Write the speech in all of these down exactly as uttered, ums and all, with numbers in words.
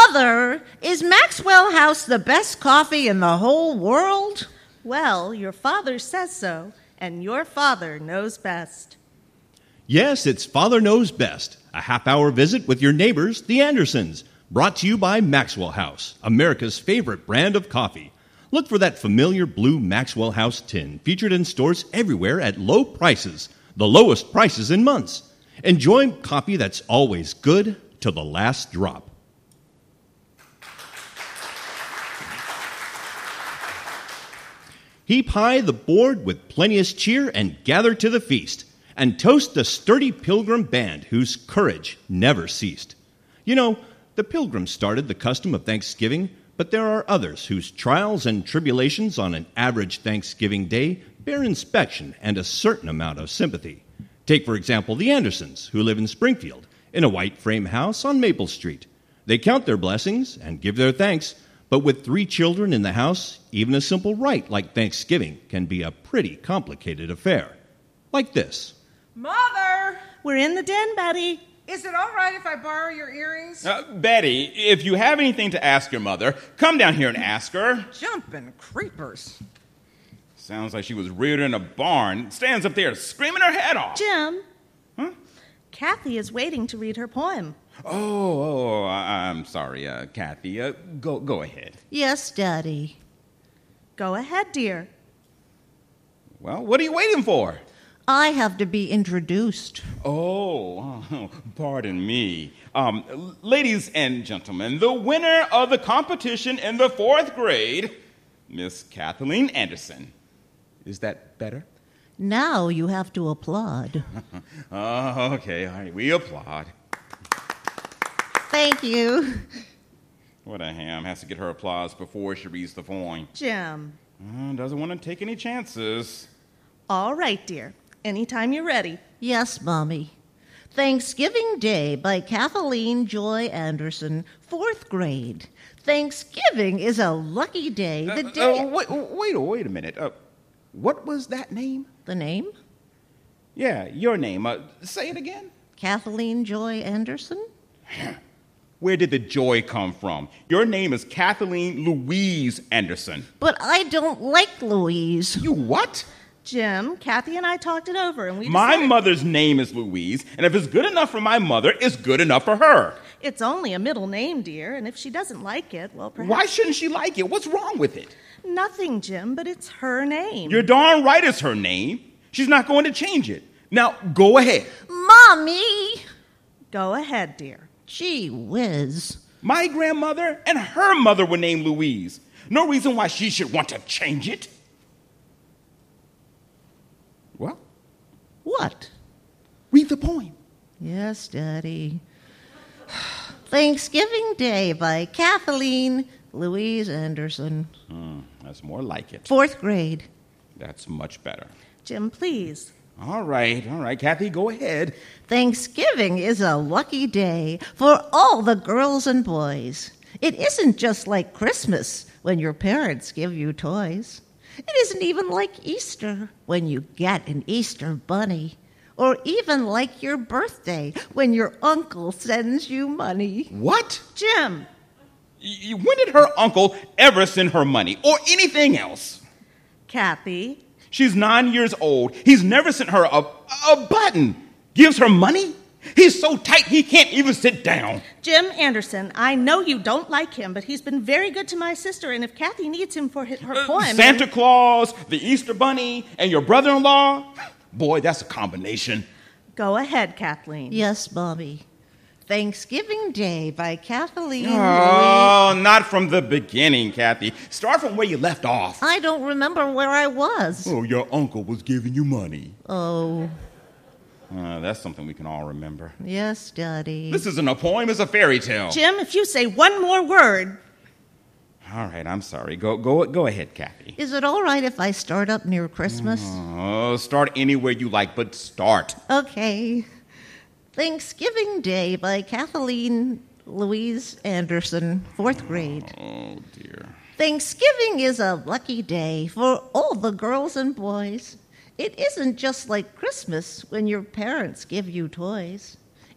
Mother, is Maxwell House the best coffee in the whole world? Well, your father says so, and your father knows best. Yes, it's Father Knows Best, a half-hour visit with your neighbors, the Andersons, brought to you by Maxwell House, America's favorite brand of coffee. Look for that familiar blue Maxwell House tin, featured in stores everywhere at low prices, the lowest prices in months. Enjoy coffee that's always good to the last drop. Heap high the board with plenteous cheer and gather to the feast, and toast the sturdy Pilgrim band whose courage never ceased. You know, the Pilgrims started the custom of Thanksgiving, but there are others whose trials and tribulations on an average Thanksgiving day bear inspection and a certain amount of sympathy. Take, for example, the Andersons, who live in Springfield, in a white frame house on Maple Street. They count their blessings and give their thanks, but with three children in the house, even a simple rite like Thanksgiving can be a pretty complicated affair. Like this. Mother! We're in the den, Betty. Is it all right if I borrow your earrings? Uh, Betty, if you have anything to ask your mother, come down here and ask her. Jumping creepers. Sounds like she was reared in a barn. Stands up there screaming her head off. Jim. Huh? Kathy is waiting to read her poem. Oh, oh, I- I'm sorry, uh, Kathy. Uh, go, go ahead. Yes, Daddy. Go ahead, dear. Well, what are you waiting for? I have to be introduced. Oh, oh, pardon me. Um, l- ladies and gentlemen, the winner of the competition in the fourth grade, Miss Kathleen Anderson. Is that better? Now you have to applaud. Oh, okay. All right, we applaud. Thank you. What a ham. Has to get her applause before she reads the poem. Jim. Uh, doesn't want to take any chances. All right, dear. Anytime you're ready. Yes, Mommy. Thanksgiving Day by Kathleen Joy Anderson, fourth grade. Thanksgiving is a lucky day. The Uh, day... uh, wait, wait, wait a minute. Uh, what was that name? The name? Yeah, your name. Uh, say it again. Kathleen Joy Anderson? Where did the joy come from? Your name is Kathleen Louise Anderson. But I don't like Louise. You what? Jim, Kathy and I talked it over, and we My decided mother's name is Louise, and if it's good enough for my mother, it's good enough for her. it's only a middle name, dear, and if she doesn't like it, well, perhaps... Why shouldn't she like it? What's wrong with it? Nothing, Jim, but it's her name. You're darn right it's her name. She's not going to change it. Now, go ahead. Mommy! Go ahead, dear. Gee whiz. My grandmother and her mother were named Louise. No reason why she should want to change it. Well, What? read the poem. Yes, Daddy. Thanksgiving Day by Kathleen Louise Anderson, Hmm, that's more like it. fourth grade. That's much better. Jim, please. All right, all right, Kathy, go ahead. Thanksgiving is a lucky day for all the girls and boys. It isn't just like Christmas when your parents give you toys. It isn't even like Easter when you get an Easter bunny. Or even like your birthday when your uncle sends you money. What? Jim. Y- When did her uncle ever send her money or anything else? Kathy. She's nine years old. He's never sent her a, a button. Gives her money? He's so tight he can't even sit down. Jim Anderson, I know you don't like him, but he's been very good to my sister, and if Kathy needs him for her Uh, poem... Santa Claus, the Easter Bunny, and your brother-in-law? Boy, that's a combination. Go ahead, Kathleen. Yes, Mommy. Thanksgiving Day by Kathleen Louise. Oh, not from the beginning, Kathy. Start from where you left off. I don't remember where I was. Oh, your uncle was giving you money. Oh, Uh, that's something we can all remember. yes, Daddy. This isn't a poem, it's a fairy tale. Jim, if you say one more word... All right, I'm sorry. Go, go, go ahead, Kathy. Is it all right if I start up near Christmas? Oh, start anywhere you like, but start. Okay. Thanksgiving Day by Kathleen Louise Anderson, fourth grade. Oh, dear. Thanksgiving is a lucky day for all the girls and boys. It isn't just like Christmas when your parents give you toys.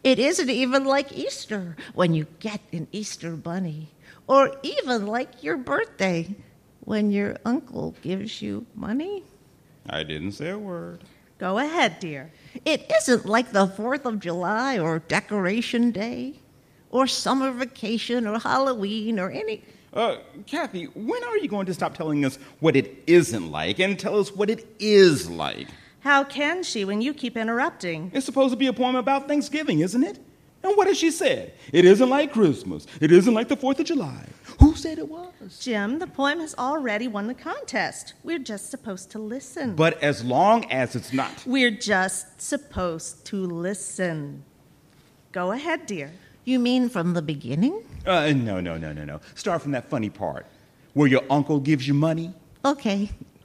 It isn't even like Easter when you get an Easter bunny, or even like your birthday when your uncle gives you money. I didn't say a word. Go ahead, dear. It isn't like the fourth of July or Decoration Day or summer vacation or Halloween or any... Uh, Kathy, when are you going to stop telling us what it isn't like and tell us what it is like? How can she when you keep interrupting? It's supposed to be a poem about Thanksgiving, isn't it? And what has she said? It isn't like Christmas. It isn't like the fourth of July. Who said it was? Jim, the poem has already won the contest. We're just supposed to listen. But as long as it's not. We're just supposed to listen. Go ahead, dear. You mean from the beginning? Uh, no, no, no, no, no. Start from that funny part where your uncle gives you money. Okay.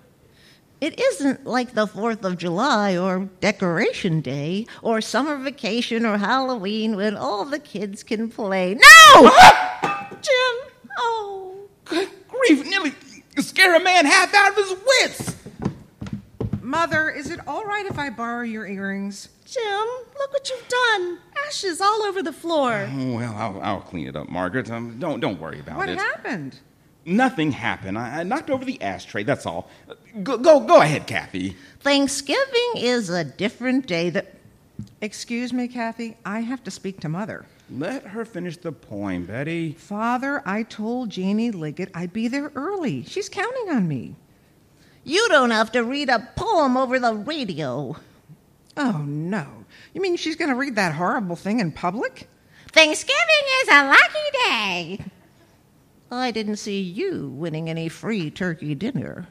It isn't like the fourth of July or Decoration Day or summer vacation or Halloween when all the kids can play. No! Jim! Oh. Good grief, nearly scare a man half out of his wits. Mother, is it all right if I borrow your earrings? Jim, look what you've done. Ashes all over the floor. Oh, well, I'll, I'll clean it up, Margaret. Um, don't, don't worry about What it. happened? Nothing happened. I, I knocked over the ashtray, that's all. Go, go, go ahead, Kathy. Thanksgiving is a different day that... Excuse me, Kathy. I have to speak to Mother. Let her finish the poem, Betty. Father, I told Janie Liggett I'd be there early. She's counting on me. You don't have to read a poem over the radio. Oh, no. You mean she's going to read that horrible thing in public? Thanksgiving is a lucky day. I didn't see you winning any free turkey dinner.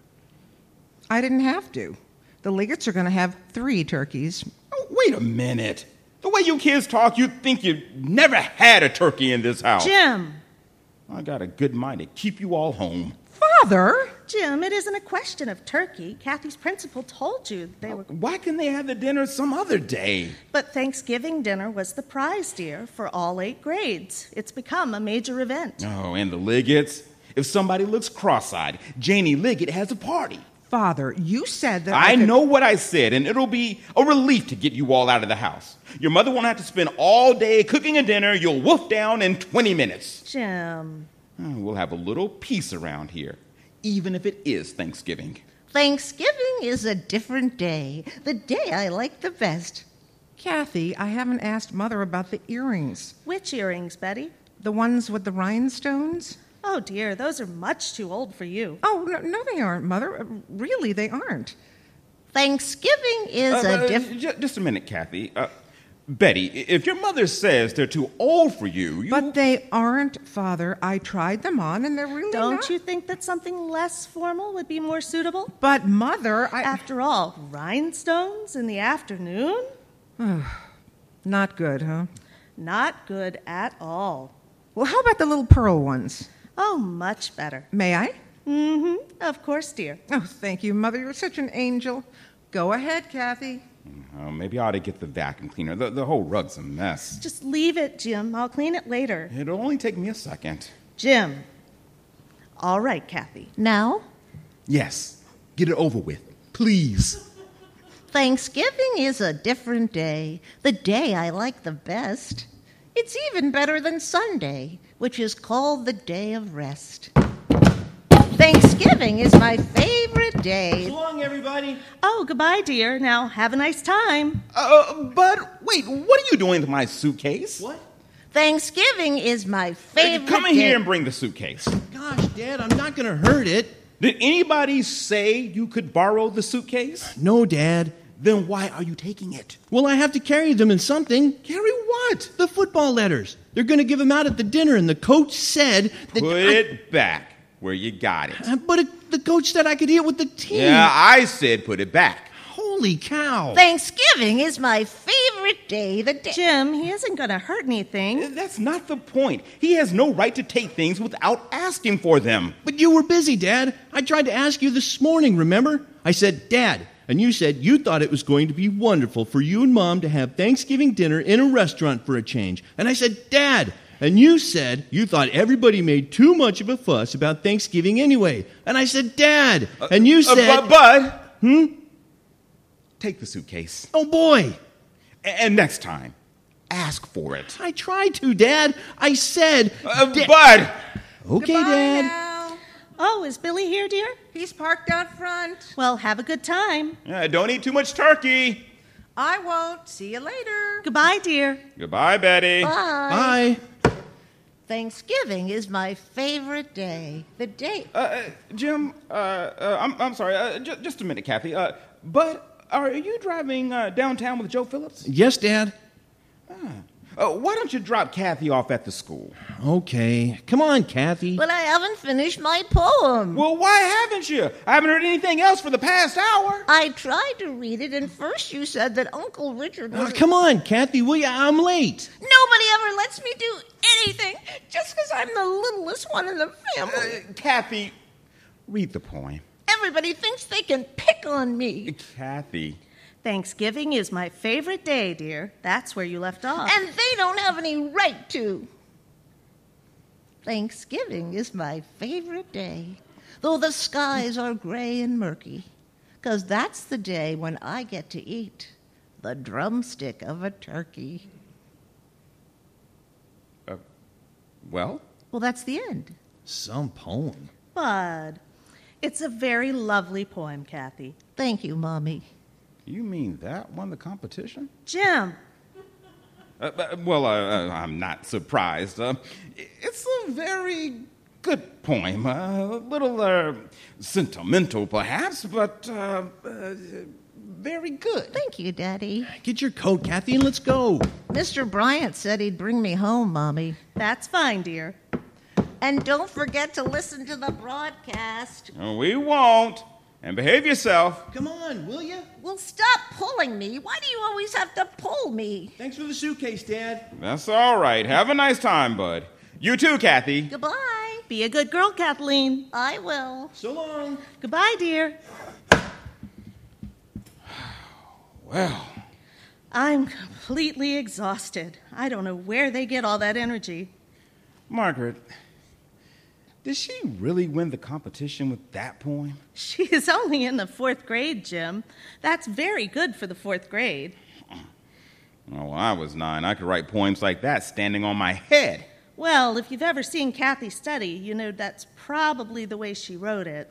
I didn't have to. The Liggets are going to have three turkeys. Oh, wait a minute. The way you kids talk, you'd think you never had a turkey in this house. Jim! I got a good mind to keep you all home. Father! Jim, it isn't a question of turkey. Kathy's principal told you they were... Why can they have the dinner some other day? But Thanksgiving dinner was the prize, dear, for all eight grades. It's become a major event. Oh, and the Liggets? If somebody looks cross-eyed, Janie Liggett has a party. Father, you said that I, I could... know what I said, and it'll be a relief to get you all out of the house. Your mother won't have to spend all day cooking a dinner you'll wolf down in twenty minutes. Jim... Oh, we'll have a little peace around here, even if it is Thanksgiving. Thanksgiving is a different day, the day I like the best. Kathy, I haven't asked Mother about the earrings. Which earrings, Betty? The ones with the rhinestones? Oh, dear, those are much too old for you. Oh, no, no they aren't, Mother. Uh, Really, they aren't. Thanksgiving is Uh, a uh, different... ju- just a minute, Kathy. Uh, Betty, if your mother says they're too old for you, you... But they aren't, Father. I tried them on, and they're really Don't not. you think that something less formal would be more suitable? But, Mother, I... After all, rhinestones in the afternoon? Not good, huh? Not good at all. Well, how about the little pearl ones? Oh, much better. May I? Mm-hmm. Of course, dear. Oh, thank you, Mother. You're such an angel. Go ahead, Kathy. Oh, maybe I ought to get the vacuum cleaner. The, the whole rug's a mess. Just leave it, Jim. I'll clean it later. It'll only take me a second. Jim. All right, Kathy. Now, Yes, get it over with, please. Thanksgiving is a different day, the day I like the best. It's even better than Sunday, which is called the day of rest. Thanksgiving is my favorite day. So long, everybody. Oh, goodbye, dear. Now, have a nice time. Uh, but wait, what are you doing with my suitcase? What? Thanksgiving is my favorite Come in day. here and bring the suitcase. Gosh, Dad, I'm not going to hurt it. Did anybody say you could borrow the suitcase? No, Dad. Then why are you taking it? Well, I have to carry them in something. Carry what? The football letters. They're going to give them out at the dinner, and the coach said that... Put I- it back where you got it. Uh, But it, the coach said I could eat it with the team. Yeah, I said put it back. Holy cow. Thanksgiving is my favorite day, the day... Jim, he isn't going to hurt anything. That's not the point. He has no right to take things without asking for them. But you were busy, Dad. I tried to ask you this morning, remember? I said, Dad, and you said you thought it was going to be wonderful for you and Mom to have Thanksgiving dinner in a restaurant for a change. And I said, Dad, and you said you thought everybody made too much of a fuss about Thanksgiving anyway. And I said, Dad, and you Uh, said... but, but, hmm? Take the suitcase. Oh, boy. A- And next time, ask for it. I tried to, Dad. I said... Uh, Da- Bud! Okay, Goodbye Dad. now. Oh, is Billy here, dear? He's parked out front. Well, have a good time. Uh, don't eat too much turkey. I won't. See you later. Goodbye, dear. Goodbye, Betty. Bye. Bye. Thanksgiving is my favorite day. The day. Uh, uh, Jim, uh, uh, I'm, I'm sorry. Uh, j- just a minute, Kathy. Uh, Bud, are you driving uh, downtown with Joe Phillips? Yes, Dad. Uh, why don't you drop Kathy off at the school? Okay. Come on, Kathy. But I haven't finished my poem. Well, why haven't you? I haven't heard anything else for the past hour. I tried to read it, and first you said that Uncle Richard was... Uh, come on, Kathy, will you? I'm late. Nobody ever lets me do anything just because I'm the littlest one in the family. Uh, Kathy, read the poem. Everybody thinks they can pick on me. Kathy. Thanksgiving is my favorite day, dear. That's where you left off. And they don't have any right to. Thanksgiving is my favorite day, though the skies are gray and murky, 'cause that's the day when I get to eat the drumstick of a turkey. Uh, well? Well, that's the end. Some poem. Bud, it's a very lovely poem, Kathy. Thank you, Mommy. You mean that won the competition? Jim, Uh, uh, well, uh, uh, I'm not surprised. Uh, it's a very good poem. Uh, a little uh, sentimental, perhaps, but uh, uh, very good. Thank you, Daddy. Get your coat, Kathy, and let's go. Mister Bryant said he'd bring me home, Mommy. that's fine, dear. And don't forget to listen to the broadcast. Uh, we won't. And behave yourself. Come on, will you? Well, stop pulling me. Why do you always have to pull me? Thanks for the suitcase, Dad. That's all right. Have a nice time, Bud. You too, Kathy. Goodbye. Be a good girl, Kathleen. I will. So long. Goodbye, dear. Well, I'm completely exhausted. I don't know where they get all that energy. Margaret, did she really win the competition with that poem? She is only in the fourth grade, Jim. That's very good for the fourth grade. Oh, I was nine. I could write poems like that standing on my head. Well, if you've ever seen Kathy study, you know that's probably the way she wrote it.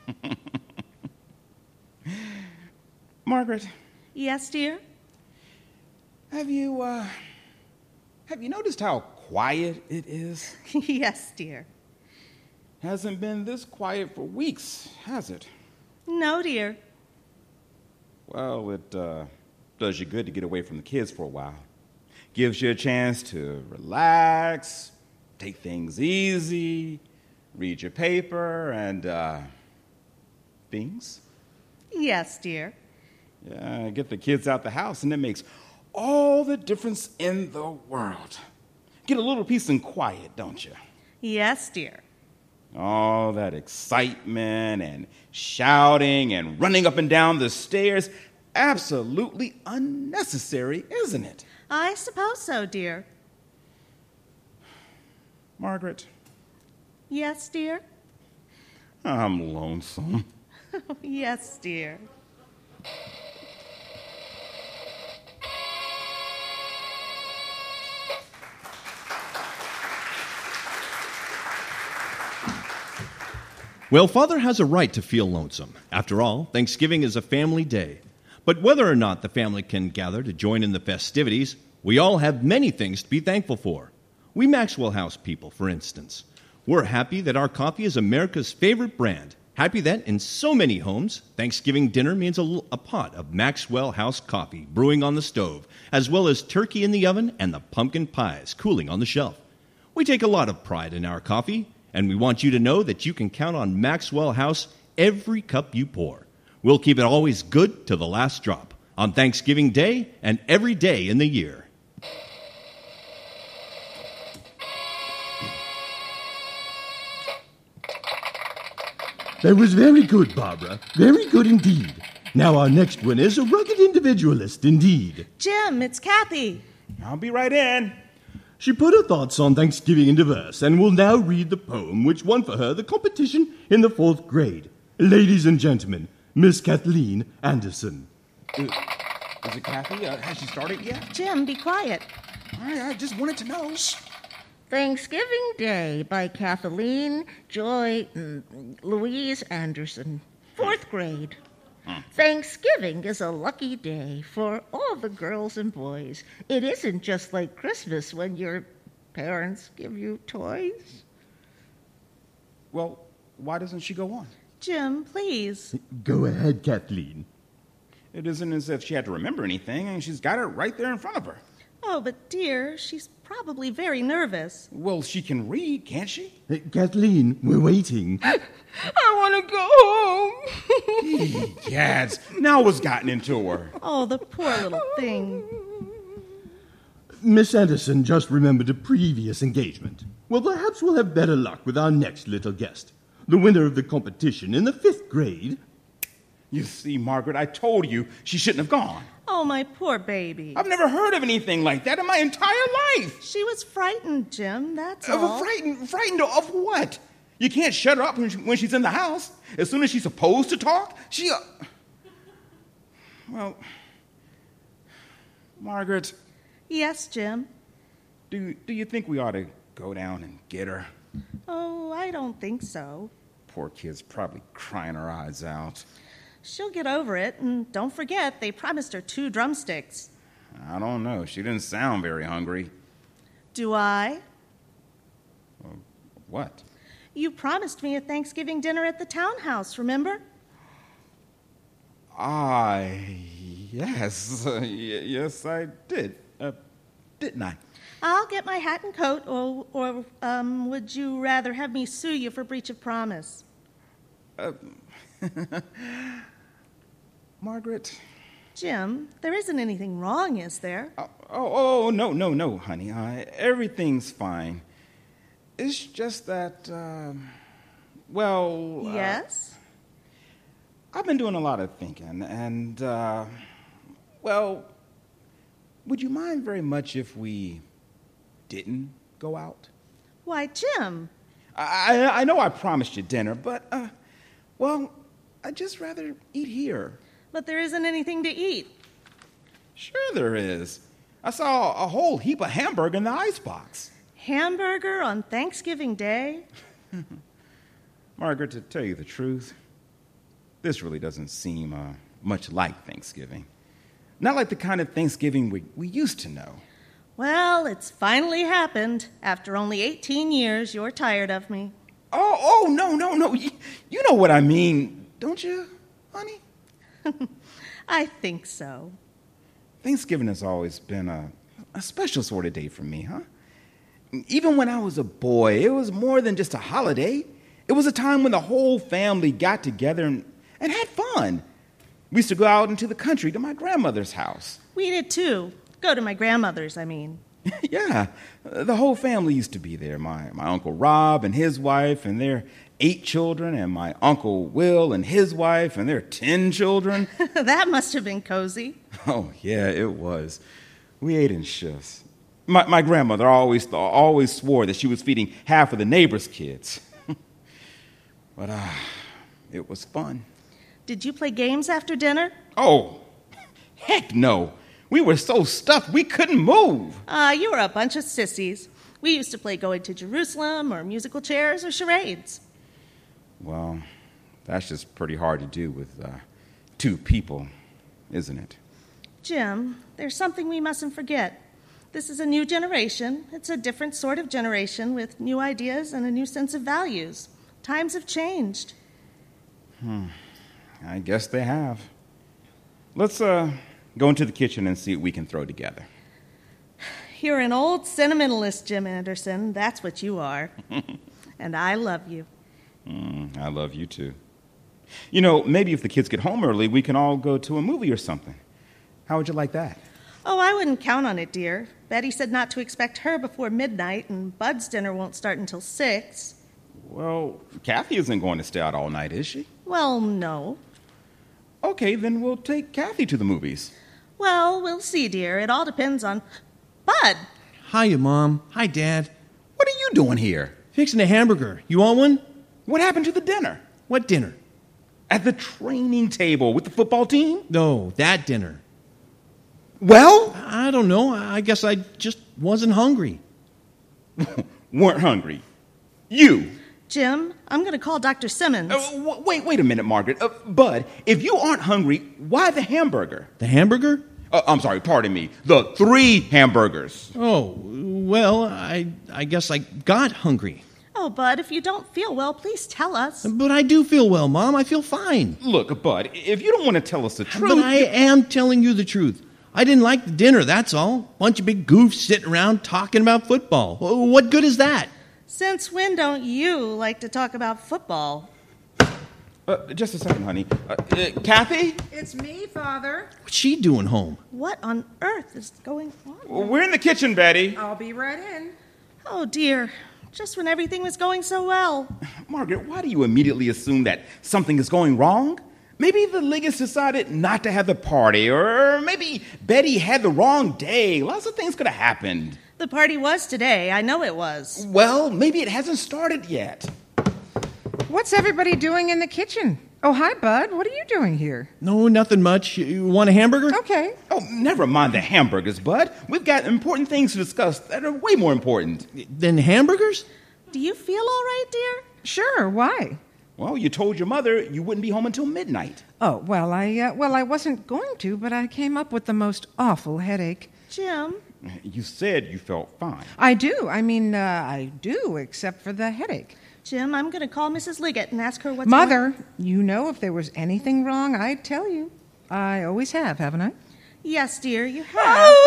Margaret, Yes, dear? have you, uh, have you noticed how quiet it is? Yes, dear. Hasn't been this quiet for weeks, has it? No, dear. Well, it uh, does you good to get away from the kids for a while. Gives you a chance to relax, take things easy, read your paper, and uh, things. Yes, dear. Yeah, get the kids out the house, and it makes all the difference in the world. Get a little peace and quiet, don't you? Yes, dear. All that excitement and shouting and running up and down the stairs, absolutely unnecessary, isn't it? I suppose so, dear. Margaret, Yes, dear? I'm lonesome. Yes, dear. Well, Father has a right to feel lonesome. After all, Thanksgiving is a family day. But whether or not the family can gather to join in the festivities, we all have many things to be thankful for. We Maxwell House people, for instance. We're happy that our coffee is America's favorite brand. Happy that in so many homes, Thanksgiving dinner means a, l- a pot of Maxwell House coffee brewing on the stove, as well as turkey in the oven and the pumpkin pies cooling on the shelf. We take a lot of pride in our coffee, and we want you to know that you can count on Maxwell House every cup you pour. We'll keep it always good to the last drop on Thanksgiving Day and every day in the year. That was very good, Barbara. Very good indeed. Now our next one is a rugged individualist indeed. Jim, it's Kathy. I'll be right in. She put her thoughts on Thanksgiving into verse and will now read the poem which won for her the competition in the fourth grade. Ladies and gentlemen, Miss Kathleen Anderson. Uh, is it Kathy? Uh, has she started yet? Jim, be quiet. I, I just wanted to know. Thanksgiving Day by Kathleen Joy mm, Louise Anderson, fourth grade. Thanksgiving is a lucky day for all the girls and boys. It isn't just like Christmas when your parents give you toys. Well, why doesn't she go on? Jim, please. Go ahead, Kathleen. It isn't as if she had to remember anything, and she's got it right there in front of her. Oh, but dear, she's probably very nervous. Well, she can read, can't she? Uh, Kathleen, we're waiting. I want to go home. Gads, now what's gotten into her? Oh, the poor little thing. Miss Anderson just remembered a previous engagement. Well, perhaps we'll have better luck with our next little guest, the winner of the competition in the fifth grade. You see, Margaret, I told you she shouldn't have gone. Oh, my poor baby. I've never heard of anything like that in my entire life. She was frightened, Jim, that's Uh, all. frightened, frightened of what? You can't shut her up when, she, when she's in the house. As soon as she's supposed to talk, she... Uh... Well, Margaret, Yes, Jim. do, do you think we ought to go down and get her? Oh, I don't think so. Poor kid's probably crying her eyes out. She'll get over it, and don't forget, they promised her two drumsticks. I don't know. She didn't sound very hungry. Do I? What? You promised me a Thanksgiving dinner at the townhouse, remember? Ah, yes. Uh, y- yes, I did. Uh, didn't I? I'll get my hat and coat, or, or um, would you rather have me sue you for breach of promise? Margaret? Jim, there isn't anything wrong, is there? Oh, oh, oh, no, no, no, honey. Uh, everything's fine. It's just that, uh, well... uh, Yes? I've been doing a lot of thinking, and, uh, well, would you mind very much if we didn't go out? Why, Jim, I, I, I know I promised you dinner, but, uh, well, I'd just rather eat here. but there isn't anything to eat. Sure there is. I saw a whole heap of hamburger in the icebox. Hamburger on Thanksgiving Day? Margaret, to tell you the truth, this really doesn't seem uh, much like Thanksgiving. Not like the kind of Thanksgiving we, we used to know. Well, it's finally happened. After only eighteen years, you're tired of me. Oh, oh, no, no, no. You, you know what I mean, don't you, honey? I think so. Thanksgiving has always been a, a special sort of day for me, huh? Even when I was a boy, it was more than just a holiday. It was a time when the whole family got together and, and had fun. We used to go out into the country to my grandmother's house. We did too. Go to my grandmother's, I mean. Yeah, the whole family used to be there. My, my Uncle Rob and his wife and their eight children, and my Uncle Will and his wife and their ten children. That must have been cozy. Oh, yeah, it was. We ate in shifts. My, my grandmother always th- always swore that she was feeding half of the neighbors' kids. But uh, it was fun. Did you play games after dinner? Oh, heck no. We were so stuffed we couldn't move. Uh, you were a bunch of sissies. We used to play Going to Jerusalem or musical chairs or charades. Well, that's just pretty hard to do with uh, two people, isn't it? Jim, there's something we mustn't forget. This is a new generation. It's a different sort of generation with new ideas and a new sense of values. Times have changed. Hmm. I guess they have. Let's uh, go into the kitchen and see what we can throw together. You're an old sentimentalist, Jim Anderson. That's what you are. And I love you. Mm, I love you, too. You know, maybe if the kids get home early, we can all go to a movie or something. How would you like that? Oh, I wouldn't count on it, dear. Betty said not to expect her before midnight, and Bud's dinner won't start until six. Well, Kathy isn't going to stay out all night, is she? Well, no. Okay, then we'll take Kathy to the movies. Well, we'll see, dear. It all depends on... Bud! Hiya, Mom. Hi, Dad. What are you doing here? Fixing a hamburger. You want one? What happened to the dinner? What dinner? At the training table with the football team? No, that dinner. Well? I don't know. I guess I just wasn't hungry. Weren't hungry. You. Jim, I'm going to call Doctor Simmons. Uh, w- wait, wait a minute, Margaret. Uh, Bud, if you aren't hungry, why the hamburger? The hamburger? Uh, I'm sorry, pardon me. The three hamburgers. Oh, well, I I guess I got hungry. Oh, Bud, if you don't feel well, please tell us. But I do feel well, Mom. I feel fine. Look, Bud, if you don't want to tell us the truth... But I am telling you the truth. I didn't like the dinner, that's all. Bunch of big goofs sitting around talking about football. What good is that? Since when don't you like to talk about football? Uh, just a second, honey. Uh, uh, Kathy? It's me, Father. What's she doing home? What on earth is going on? We're in the kitchen, Betty. I'll be right in. Oh, dear. Just when everything was going so well. Margaret, why do you immediately assume that something is going wrong? Maybe the Liggets decided not to have the party, or maybe Betty had the wrong day. Lots of things could have happened. The party was today. I know it was. Well, maybe it hasn't started yet. What's everybody doing in the kitchen? Oh, hi, Bud. What are you doing here? No, nothing much. You want a hamburger? Okay. Oh, never mind the hamburgers, Bud. We've got important things to discuss that are way more important. Then hamburgers? Do you feel all right, dear? Sure. Why? Well, you told your mother you wouldn't be home until midnight. Oh, well, I uh, well, I wasn't going to, but I came up with the most awful headache. Jim? You said you felt fine. I do. I mean, uh, I do, except for the headache. Jim, I'm going to call Missus Liggett and ask her what's Mother, going- you know if there was anything wrong, I'd tell you. I always have, haven't I? Yes, dear, you have.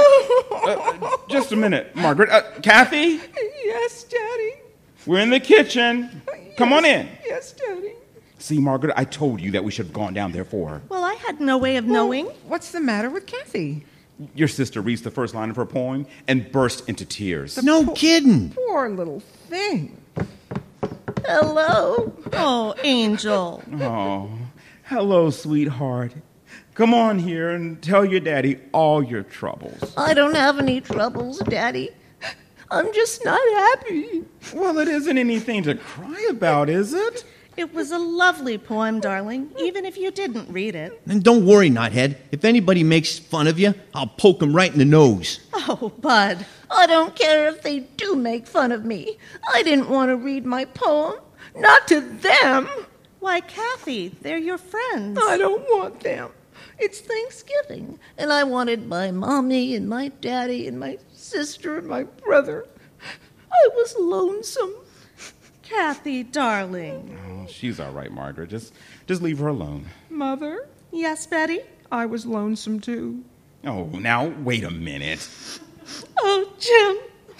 Uh, just a minute, Margaret. Uh, Kathy? Yes, Daddy. We're in the kitchen. Come on in. Yes, Daddy. See, Margaret, I told you that we should have gone down there for her. Well, I had no way of knowing. Well, what's the matter with Kathy? Your sister reads the first line of her poem and burst into tears. No kidding. Poor little thing. Hello. Oh, Angel. Oh, hello, sweetheart. Come on here and tell your daddy all your troubles. I don't have any troubles, Daddy. I'm just not happy. Well, it isn't anything to cry about, is it? It was a lovely poem, darling, even if you didn't read it. And don't worry, Knothead. If anybody makes fun of you, I'll poke them right in the nose. Oh, Bud. I don't care if they do make fun of me. I didn't want to read my poem. Not to them. Why, Kathy, they're your friends. I don't want them. It's Thanksgiving, and I wanted my mommy and my daddy and my sister and my brother. I was lonesome. Kathy, darling. Oh, she's all right, Margaret. Just, just leave her alone. Mother, Yes, Betty? I was lonesome too. Oh, now, wait a minute. Oh, Jim.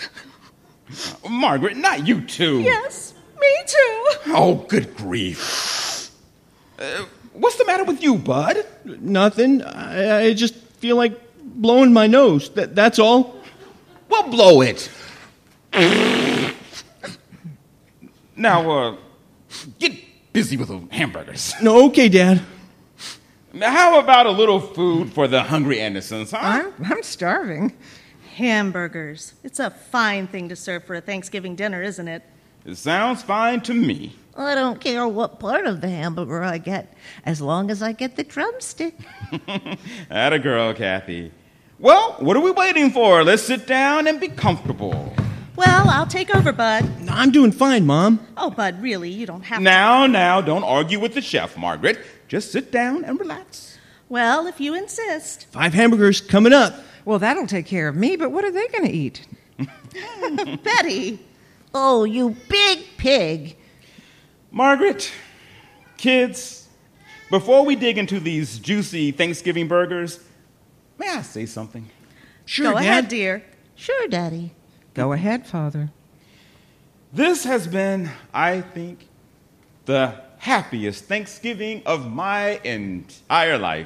Margaret, not you too. Yes, me too. Oh, good grief. Uh, what's the matter with you, Bud? Nothing. I, I just feel like blowing my nose. That, that's all. Well, blow it. Now, uh, get busy with the hamburgers. No, okay, Dad. Now, how about a little food for the hungry Andersons, huh? I'm, I'm starving. Hamburgers. It's a fine thing to serve for a Thanksgiving dinner, isn't it? It sounds fine to me. I don't care what part of the hamburger I get, as long as I get the drumstick. Atta girl, Kathy. Well, what are we waiting for? Let's sit down and be comfortable. Well, I'll take over, Bud. I'm doing fine, Mom. Oh, Bud, really, you don't have to. Now, now, don't argue with the chef, Margaret. Just sit down and relax. Well, if you insist. Five hamburgers coming up. Well, that'll take care of me, but what are they going to eat? Betty. Oh, you big pig. Margaret, kids, before we dig into these juicy Thanksgiving burgers, may I say something? Sure, Go Dad. ahead, dear. Sure, Daddy. Go ahead, Father. This has been, I think, the happiest Thanksgiving of my entire life.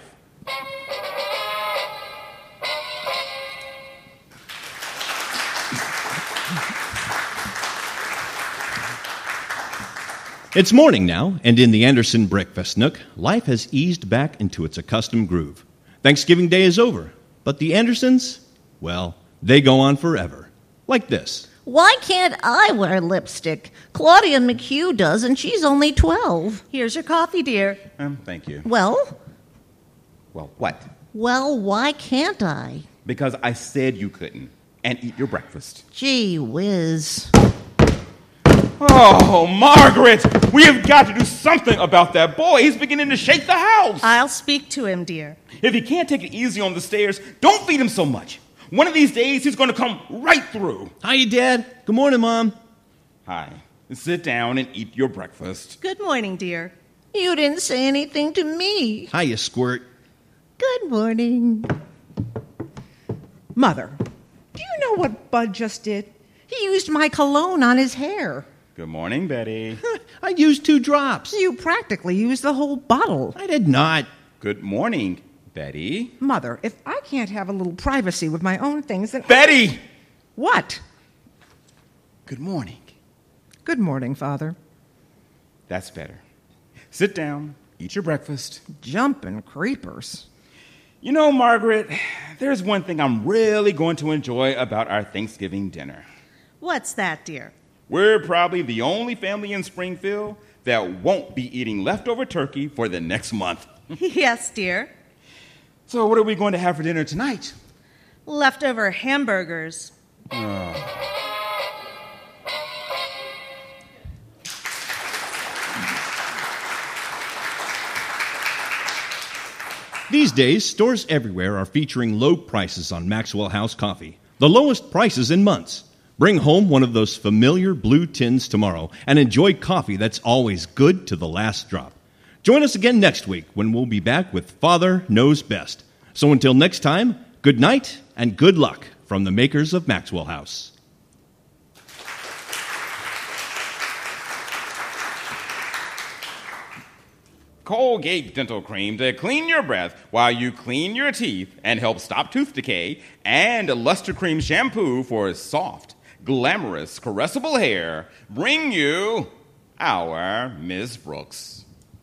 It's morning now, and in the Anderson breakfast nook, life has eased back into its accustomed groove. Thanksgiving Day is over, but the Andersons, well, they go on forever. Like this. Why can't I wear lipstick? Claudia McHugh does, and she's only twelve. Here's your coffee, dear. Um, thank you. Well, Well, what? well, why can't I? Because I said you couldn't. And eat your breakfast. Gee whiz. Oh, Margaret! We have got to do something about that boy. He's beginning to shake the house. I'll speak to him, dear. If he can't take it easy on the stairs, don't feed him so much. One of these days, he's going to come right through. Hiya, Dad. Good morning, Mom. Hi. Sit down and eat your breakfast. Good morning, dear. You didn't say anything to me. Hiya, Squirt. Good morning. Mother, do you know what Bud just did? He used my cologne on his hair. Good morning, Betty. I used two drops. You practically used the whole bottle. I did not. Good morning, Betty. Mother, if I can't have a little privacy with my own things, then... Betty! What? Good morning. Good morning, Father. That's better. Sit down, eat your breakfast. Jumping creepers. You know, Margaret, there's one thing I'm really going to enjoy about our Thanksgiving dinner. What's that, dear? We're probably the only family in Springfield that won't be eating leftover turkey for the next month. Yes, dear. So what are we going to have for dinner tonight? Leftover hamburgers. These days, stores everywhere are featuring low prices on Maxwell House coffee. The lowest prices in months. Bring home one of those familiar blue tins tomorrow and enjoy coffee that's always good to the last drop. Join us again next week when we'll be back with Father Knows Best. So until next time, good night and good luck from the makers of Maxwell House. Colgate Dental Cream to clean your breath while you clean your teeth and help stop tooth decay, and Luster Cream Shampoo for soft, glamorous, caressable hair bring you our Miss Brooks.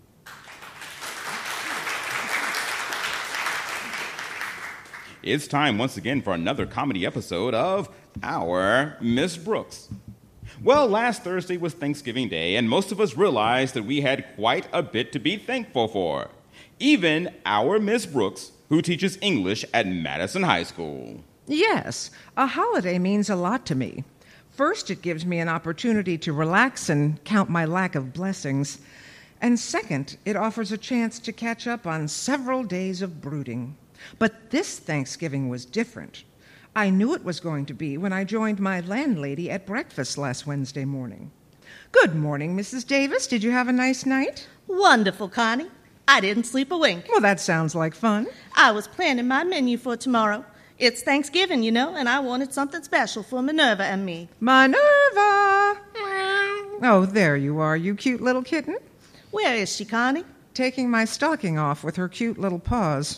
It's time once again for another comedy episode of Our Miss Brooks. Well, last Thursday was Thanksgiving Day, and most of us realized that we had quite a bit to be thankful for. Even our Miss Brooks, who teaches English at Madison High School. Yes, a holiday means a lot to me. First, it gives me an opportunity to relax and count my lack of blessings. And second, it offers a chance to catch up on several days of brooding. But this Thanksgiving was different. I knew it was going to be when I joined my landlady at breakfast last Wednesday morning. Good morning, Missus Davis. Did you have a nice night? Wonderful, Connie. I didn't sleep a wink. Well, that sounds like fun. I was planning my menu for tomorrow. It's Thanksgiving, you know, and I wanted something special for Minerva and me. Minerva! Oh, there you are, you cute little kitten. Where is she, Connie? Taking my stocking off with her cute little paws.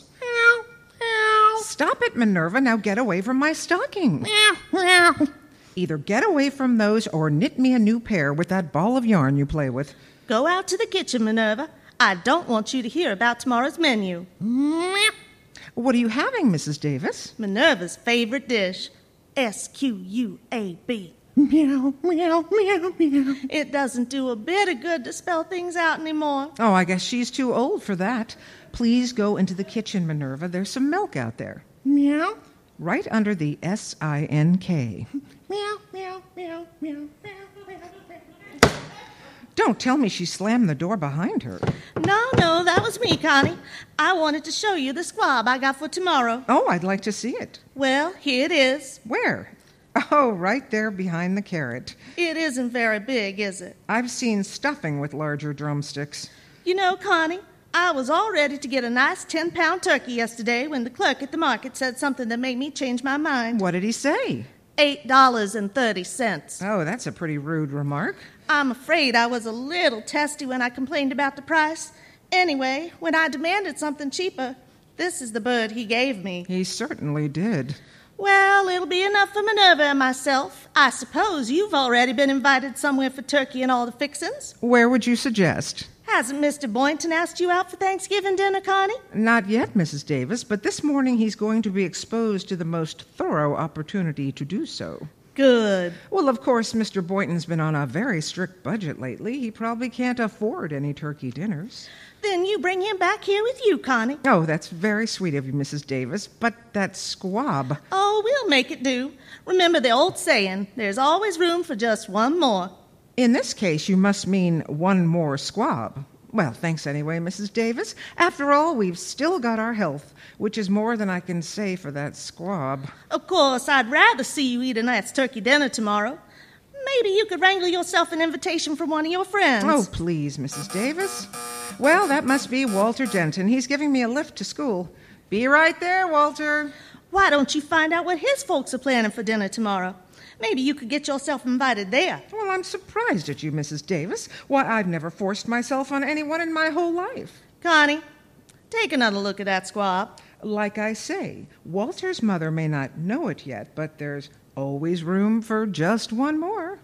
Stop it, Minerva. Now get away from my stocking. Either get away from those or knit me a new pair with that ball of yarn you play with. Go out to the kitchen, Minerva. I don't want you to hear about tomorrow's menu. What are you having, Missus Davis? Minerva's favorite dish, S Q U A B. Meow, meow, meow, meow. It doesn't do a bit of good to spell things out anymore. Oh, I guess she's too old for that. Please go into the kitchen, Minerva. There's some milk out there. Meow. Right under the S I N K. Meow, meow, meow, meow, meow, meow. Don't tell me she slammed the door behind her. No, no, that was me, Connie. I wanted to show you the squab I got for tomorrow. Oh, I'd like to see it. Well, here it is. Where? Oh, right there behind the carrot. It isn't very big, is it? I've seen stuffing with larger drumsticks. You know, Connie, I was all ready to get a nice ten-pound turkey yesterday when the clerk at the market said something that made me change my mind. What did he say? eight dollars and thirty cents. Oh, that's a pretty rude remark. I'm afraid I was a little testy when I complained about the price. Anyway, when I demanded something cheaper, this is the bird he gave me. He certainly did. Well, it'll be enough for Minerva and myself. I suppose you've already been invited somewhere for turkey and all the fixins. Where would you suggest? Hasn't Mister Boynton asked you out for Thanksgiving dinner, Connie? Not yet, Missus Davis, but this morning he's going to be exposed to the most thorough opportunity to do so. Good. Well, of course, Mister Boynton's been on a very strict budget lately. He probably can't afford any turkey dinners. Then you bring him back here with you, Connie. Oh, that's very sweet of you, Missus Davis, but that squab... Oh, we'll make it do. Remember the old saying, there's always room for just one more. In this case, you must mean one more squab. Well, thanks anyway, Missus Davis. After all, we've still got our health, which is more than I can say for that squab. Of course, I'd rather see you eat a nice turkey dinner tomorrow. Maybe you could wrangle yourself an invitation from one of your friends. Oh, please, Missus Davis. Well, that must be Walter Denton. He's giving me a lift to school. Be right there, Walter. Why don't you find out what his folks are planning for dinner tomorrow? Maybe you could get yourself invited there. Well, I'm surprised at you, Missus Davis. Why, I've never forced myself on anyone in my whole life. Connie, take another look at that squab. Like I say, Walter's mother may not know it yet, but there's always room for just one more.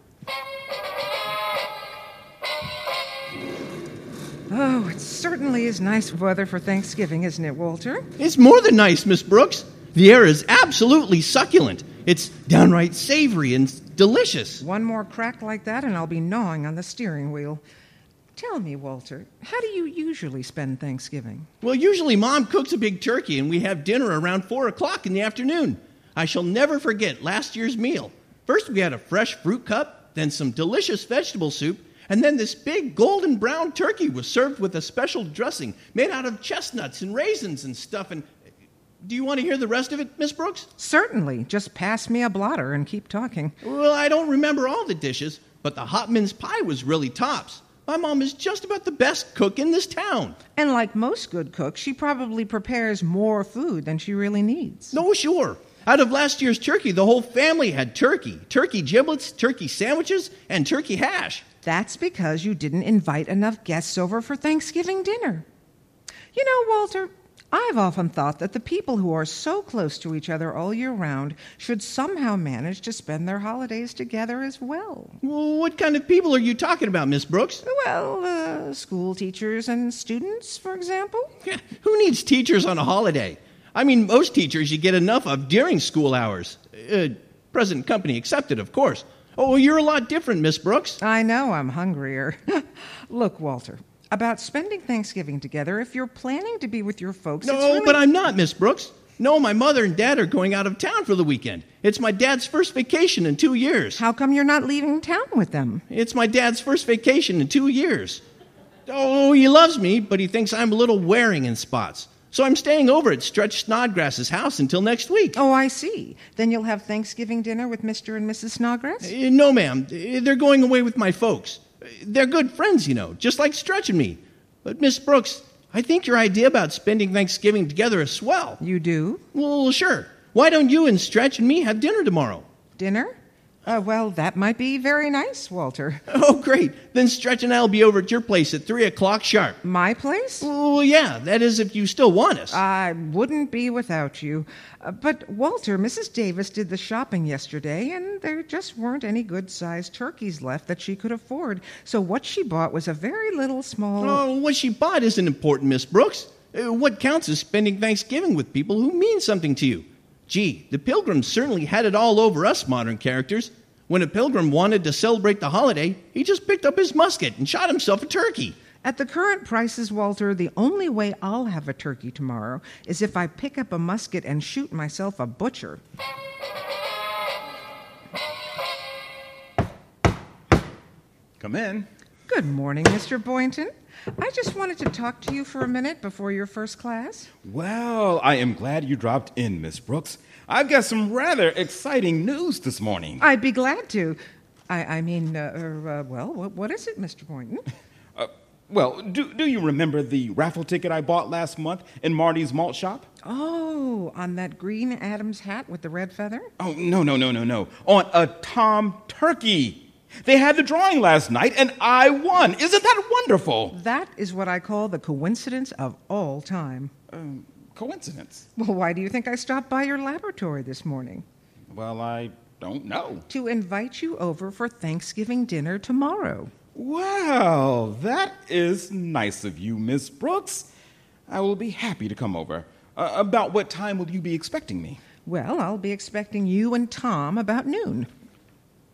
Oh, it certainly is nice weather for Thanksgiving, isn't it, Walter? It's more than nice, Miss Brooks. The air is absolutely succulent. It's downright savory and delicious. One more crack like that and I'll be gnawing on the steering wheel. Tell me, Walter, how do you usually spend Thanksgiving? Well, usually Mom cooks a big turkey and we have dinner around four o'clock in the afternoon. I shall never forget last year's meal. First we had a fresh fruit cup, then some delicious vegetable soup, and then this big golden brown turkey was served with a special dressing made out of chestnuts and raisins and stuff. And do you want to hear the rest of it, Miss Brooks? Certainly. Just pass me a blotter and keep talking. Well, I don't remember all the dishes, but the hot mince pie was really tops. My mom is just about the best cook in this town. And like most good cooks, she probably prepares more food than she really needs. No, sure. Out of last year's turkey, the whole family had turkey, turkey giblets, turkey sandwiches, and turkey hash. That's because you didn't invite enough guests over for Thanksgiving dinner. You know, Walter, I've often thought that the people who are so close to each other all year round should somehow manage to spend their holidays together as well. Well, what kind of people are you talking about, Miss Brooks? Well, uh, school teachers and students, for example. Yeah, who needs teachers on a holiday? I mean, most teachers you get enough of during school hours. Uh, present company accepted, of course. Oh, you're a lot different, Miss Brooks. I know I'm hungrier. Look, Walter, about spending Thanksgiving together, if you're planning to be with your folks... No, it's really... but I'm not, Miss Brooks. No, my mother and dad are going out of town for the weekend. It's my dad's first vacation in two years. How come you're not leaving town with them? It's my dad's first vacation in two years. Oh, he loves me, but he thinks I'm a little wearing in spots. So I'm staying over at Stretch Snodgrass's house until next week. Oh, I see. Then you'll have Thanksgiving dinner with Mister and Missus Snodgrass? Uh, no, ma'am. Uh, They're going away with my folks. Uh, They're good friends, you know, just like Stretch and me. But, Miss Brooks, I think your idea about spending Thanksgiving together is swell. You do? Well, sure. Why don't you and Stretch and me have dinner tomorrow? Dinner? Uh, well, that might be very nice, Walter. Oh, great. Then Stretch and I will be over at your place at three o'clock sharp. My place? Well, yeah, that is if you still want us. I wouldn't be without you. Uh, but, Walter, Missus Davis did the shopping yesterday, and there just weren't any good-sized turkeys left that she could afford. So what she bought was a very little small... Oh, what she bought isn't important, Miss Brooks. Uh, what counts is spending Thanksgiving with people who mean something to you. Gee, the Pilgrims certainly had it all over us modern characters. When a pilgrim wanted to celebrate the holiday, he just picked up his musket and shot himself a turkey. At the current prices, Walter, the only way I'll have a turkey tomorrow is if I pick up a musket and shoot myself a butcher. Come in. Good morning, Mister Boynton. I just wanted to talk to you for a minute before your first class. Well, I am glad you dropped in, Miss Brooks. I've got some rather exciting news this morning. I'd be glad to. I, I mean, uh, uh, well, what, what is it, Mister Boynton? Uh, well, do, do you remember the raffle ticket I bought last month in Marty's malt shop? Oh, on that green Adams hat with the red feather? Oh, no, no, no, no, no. On a Tom Turkey. They had the drawing last night, and I won. Isn't that wonderful? That is what I call the coincidence of all time. Um, coincidence? Well, why do you think I stopped by your laboratory this morning? Well, I don't know. To invite you over for Thanksgiving dinner tomorrow. Well, that is nice of you, Miss Brooks. I will be happy to come over. Uh, about what time will you be expecting me? Well, I'll be expecting you and Tom about noon.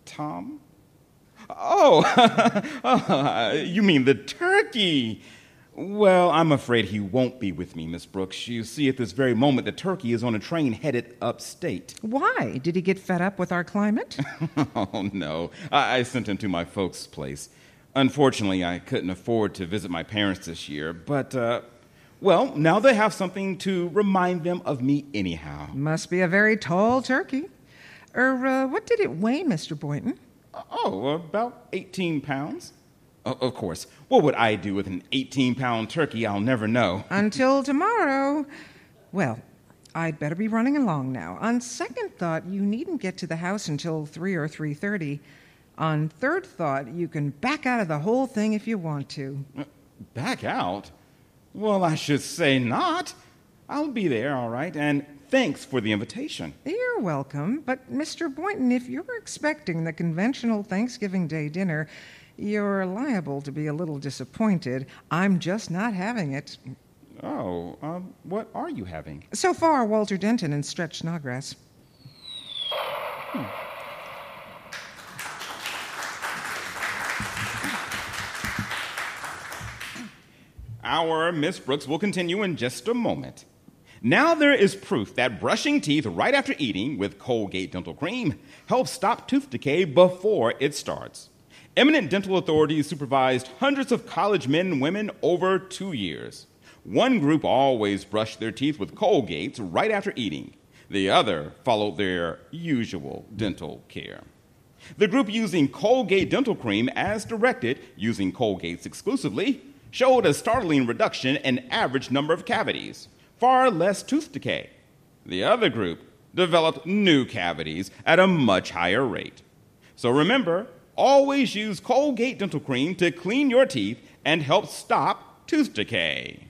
Tom? Oh, uh, you mean the turkey. Well, I'm afraid he won't be with me, Miss Brooks. You see, at this very moment, the turkey is on a train headed upstate. Why? Did he get fed up with our climate? Oh, no. I-, I sent him to my folks' place. Unfortunately, I couldn't afford to visit my parents this year, but, uh, well, now they have something to remind them of me anyhow. Must be a very tall turkey. Er, uh, what did it weigh, Mister Boynton? Oh, about eighteen pounds. O- of course. What would I do with an eighteen-pound turkey? I'll never know. Until tomorrow. Well, I'd better be running along now. On second thought, you needn't get to the house until three or three thirty. On third thought, you can back out of the whole thing if you want to. Uh, back out? Well, I should say not. I'll be there, all right, and thanks for the invitation. You're welcome, but Mister Boynton, if you're expecting the conventional Thanksgiving Day dinner, you're liable to be a little disappointed. I'm just not having it. Oh, um, what are you having? So far, Walter Denton and Stretch Snodgrass. Hmm. Our Miss Brooks will continue in just a moment. Now there is proof that brushing teeth right after eating with Colgate Dental Cream helps stop tooth decay before it starts. Eminent dental authorities supervised hundreds of college men and women over two years. One group always brushed their teeth with Colgates right after eating. The other followed their usual dental care. The group using Colgate Dental Cream as directed, using Colgates exclusively, showed a startling reduction in average number of cavities, far less tooth decay. The other group developed new cavities at a much higher rate. So remember, always use Colgate Dental Cream to clean your teeth and help stop tooth decay.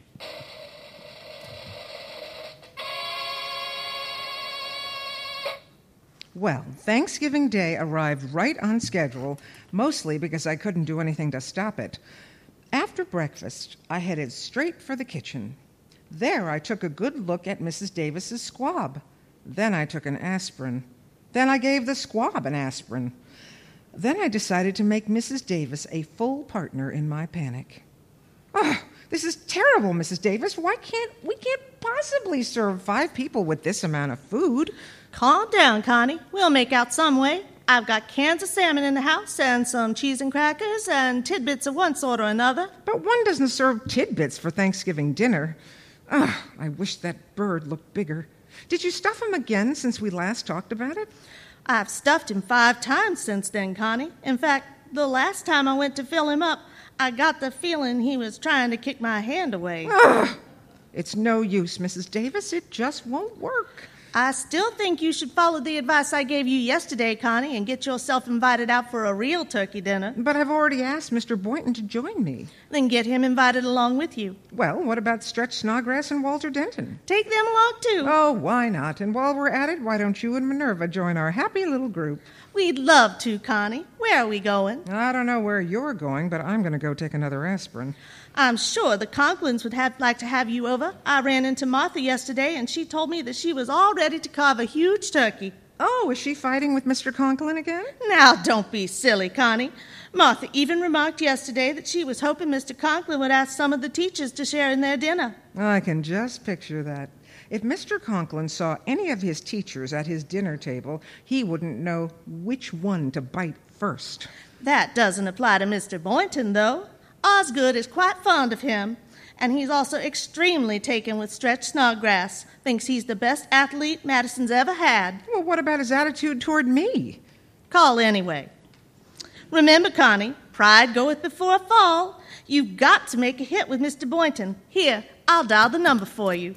Well, Thanksgiving Day arrived right on schedule, mostly because I couldn't do anything to stop it. After breakfast, I headed straight for the kitchen. There, I took a good look at Missus Davis's squab. Then I took an aspirin. Then I gave the squab an aspirin. Then I decided to make Missus Davis a full partner in my panic. Oh, this is terrible, Missus Davis. Why can't we can't possibly serve five people with this amount of food? Calm down, Connie. We'll make out some way. I've got cans of salmon in the house and some cheese and crackers and tidbits of one sort or another. But one doesn't serve tidbits for Thanksgiving dinner. Ugh, I wish that bird looked bigger. Did you stuff him again since we last talked about it? I've stuffed him five times since then, Connie. In fact, the last time I went to fill him up, I got the feeling he was trying to kick my hand away. Ugh, it's no use, Missus Davis. It just won't work. I still think you should follow the advice I gave you yesterday, Connie, and get yourself invited out for a real turkey dinner. But I've already asked Mister Boynton to join me. Then get him invited along with you. Well, what about Stretch Snodgrass and Walter Denton? Take them along, too. Oh, why not? And while we're at it, why don't you and Minerva join our happy little group? We'd love to, Connie. Where are we going? I don't know where you're going, but I'm going to go take another aspirin. I'm sure the Conklins would have like to have you over. I ran into Martha yesterday, and she told me that she was all ready to carve a huge turkey. Oh, is she fighting with Mister Conklin again? Now, don't be silly, Connie. Martha even remarked yesterday that she was hoping Mister Conklin would ask some of the teachers to share in their dinner. I can just picture that. If Mister Conklin saw any of his teachers at his dinner table, he wouldn't know which one to bite first. That doesn't apply to Mister Boynton, though. Osgood is quite fond of him, and he's also extremely taken with Stretch Snodgrass. Thinks he's the best athlete Madison's ever had. Well, what about his attitude toward me? Call anyway. Remember, Connie, pride goeth before a fall. You've got to make a hit with Mister Boynton. Here, I'll dial the number for you.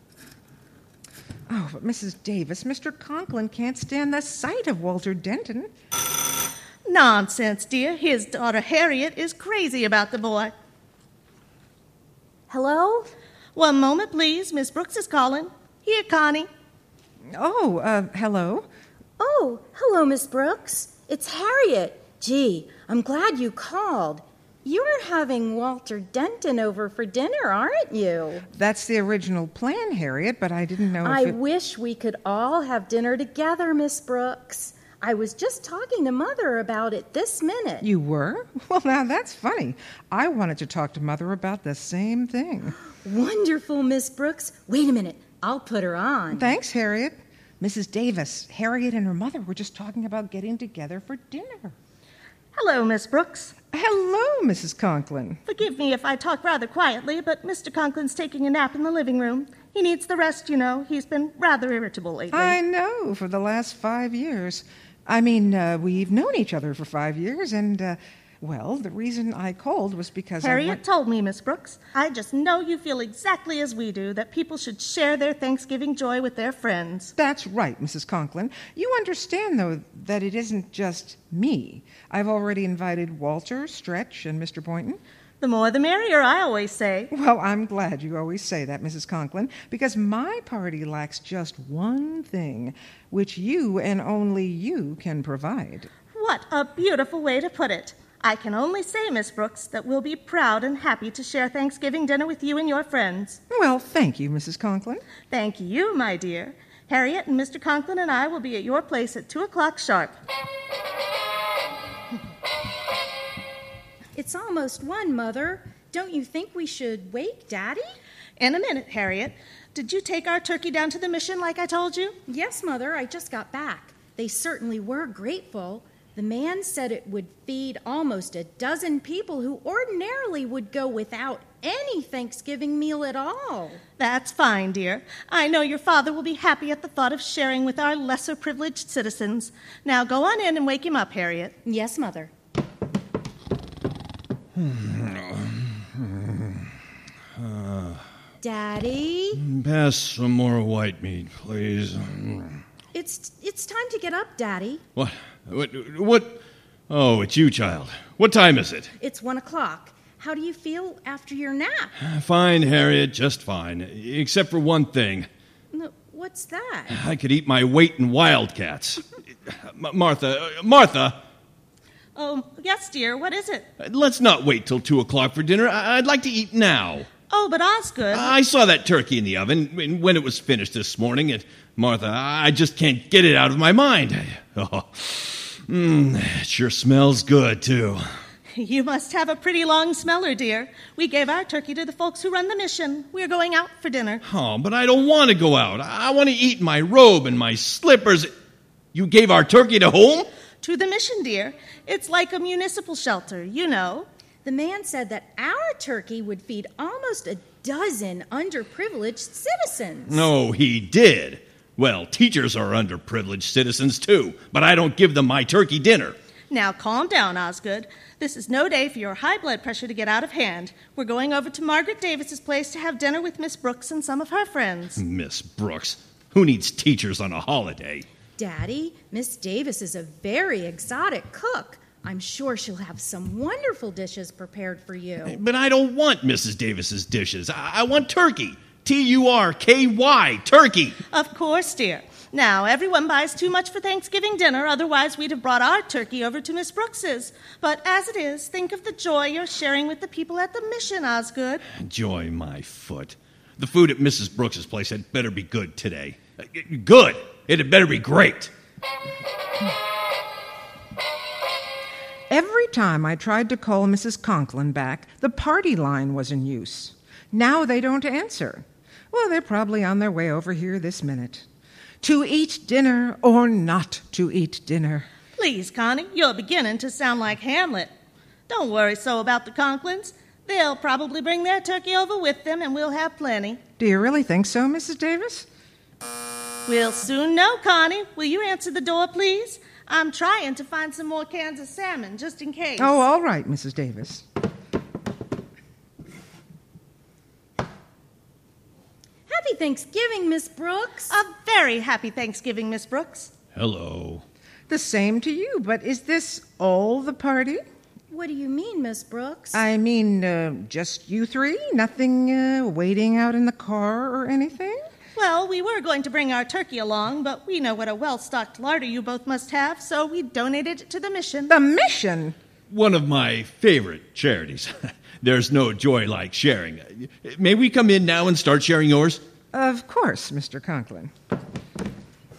Oh, but Missus Davis, Mister Conklin can't stand the sight of Walter Denton. Nonsense, dear. His daughter Harriet is crazy about the boy. Hello? One moment, please. Miss Brooks is calling. Here, Connie. Oh, uh, hello. Oh, hello, Miss Brooks. It's Harriet. Gee, I'm glad you called. You're having Walter Denton over for dinner, aren't you? That's the original plan, Harriet, but I didn't know if I it... wish we could all have dinner together, Miss Brooks. I was just talking to Mother about it this minute. You were? Well, now that's funny. I wanted to talk to Mother about the same thing. Wonderful, Miss Brooks. Wait a minute. I'll put her on. Thanks, Harriet. Missus Davis, Harriet and her mother were just talking about getting together for dinner. Hello, Miss Brooks. Hello, Missus Conklin. Forgive me if I talk rather quietly, but Mister Conklin's taking a nap in the living room. He needs the rest, you know. He's been rather irritable lately. I know, for the last five years. I mean, uh, we've known each other for five years, and, uh, well, the reason I called was because Harriet I went... told me, Miss Brooks. I just know you feel exactly as we do, that people should share their Thanksgiving joy with their friends. That's right, Missus Conklin. You understand, though, that it isn't just me. I've already invited Walter, Stretch, and Mister Boynton. The more the merrier, I always say. Well, I'm glad you always say that, Missus Conklin, because my party lacks just one thing, which you and only you can provide. What a beautiful way to put it. I can only say, Miss Brooks, that we'll be proud and happy to share Thanksgiving dinner with you and your friends. Well, thank you, Missus Conklin. Thank you, my dear. Harriet and Mister Conklin and I will be at your place at two o'clock sharp. It's almost one, Mother. Don't you think we should wake Daddy? In a minute, Harriet. Did you take our turkey down to the mission like I told you? Yes, Mother. I just got back. They certainly were grateful. The man said it would feed almost a dozen people who ordinarily would go without any Thanksgiving meal at all. That's fine, dear. I know your father will be happy at the thought of sharing with our lesser privileged citizens. Now go on in and wake him up, Harriet. Yes, Mother. uh, Daddy? Pass some more white meat, please. It's it's time to get up, Daddy. What? What? What? Oh, it's you, child. What time is it? It's one o'clock. How do you feel after your nap? Fine, Harriet, just fine. Except for one thing. No, what's that? I could eat my weight in wildcats. M- Martha, uh, Martha! Oh, yes, dear. What is it? Let's not wait till two o'clock for dinner. I- I'd like to eat now. Oh, but Osgood... I saw that turkey in the oven when it was finished this morning, and Martha, I just can't get it out of my mind. Oh, mm, it sure smells good, too. You must have a pretty long smeller, dear. We gave our turkey to the folks who run the mission. We're going out for dinner. Oh, but I don't want to go out. I want to eat my robe and my slippers. You gave our turkey to whom? To the mission, dear. It's like a municipal shelter, you know. The man said that our turkey would feed almost a dozen underprivileged citizens. No, he did. Well, teachers are underprivileged citizens, too, but I don't give them my turkey dinner. Now, calm down, Osgood. This is no day for your high blood pressure to get out of hand. We're going over to Margaret Davis's place to have dinner with Miss Brooks and some of her friends. Miss Brooks? Who needs teachers on a holiday? Daddy, Miss Davis is a very exotic cook. I'm sure she'll have some wonderful dishes prepared for you. But I don't want Missus Davis's dishes. I, I want turkey. T U R K Y, turkey. Of course, dear. Now, everyone buys too much for Thanksgiving dinner, otherwise we'd have brought our turkey over to Miss Brooks's. But as it is, think of the joy you're sharing with the people at the mission, Osgood. Joy my foot. The food at Missus Brooks's place had better be good today. Good. It had better be great. Every time I tried to call Missus Conklin back, the party line was in use. Now they don't answer. Well, they're probably on their way over here this minute. To eat dinner or not to eat dinner. Please, Connie, you're beginning to sound like Hamlet. Don't worry so about the Conklins. They'll probably bring their turkey over with them, and we'll have plenty. Do you really think so, Missus Davis? We'll soon know, Connie. Will you answer the door, please? I'm trying to find some more cans of salmon, just in case. Oh, all right, Missus Davis. Happy Thanksgiving, Miss Brooks. A very happy Thanksgiving, Miss Brooks. Hello. The same to you, but is this all the party? What do you mean, Miss Brooks? I mean, uh, just you three? Nothing uh, waiting out in the car or anything? Well, we were going to bring our turkey along, but we know what a well-stocked larder you both must have, so we donated it to the mission. The mission? One of my favorite charities. There's no joy like sharing. May we come in now and start sharing yours? Of course, Mister Conklin.